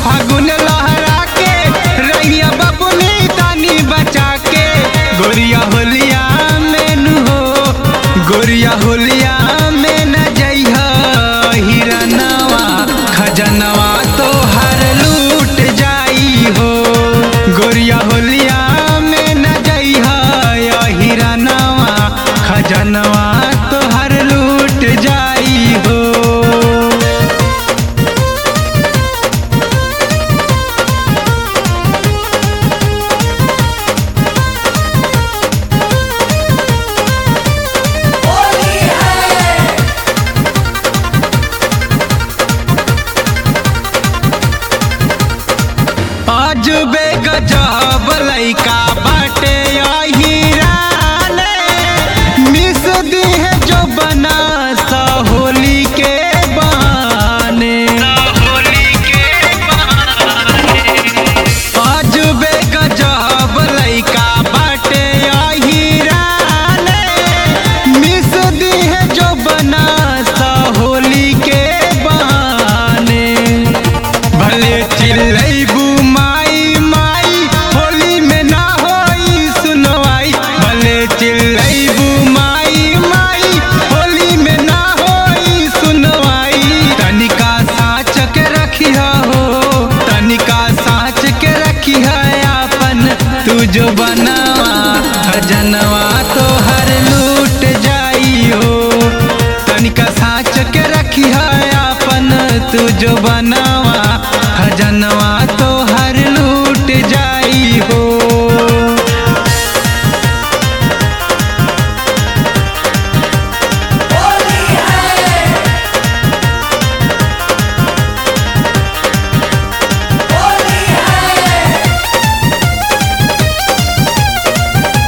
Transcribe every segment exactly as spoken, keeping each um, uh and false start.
फागुन लहरा के रहिया बबुनी तानी बचा के गोरिया होलिया में नु हो गोरिया होलिया में न जइहा हिरनवा खजनवा तो हर लूट जाई हो गोरिया होलिया में न जइहा हिरनवा खजनवा तो हर लूट जाई हो। अजबे गजब लइका बाटे हिराले मिस दी है जो बना सा होली के बहाने अजबे गजब लइका बाटे हिराले मिस दी है जो बना सा होली के बहाने भले चिल्लैबू चिल्लैबू माई माई होली में ना होई सुनवाई तनिका साँच के रखिया हो तनिका साँच के रखिया अपन तू जो बनावा खजनवा तो हर लूट जाई हो तनिका साँच के रखिया अपन तू जो बनावा खजनवा तो हर लूट जाई हो।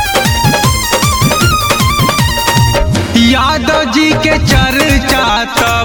यादव जी के चर्चा तो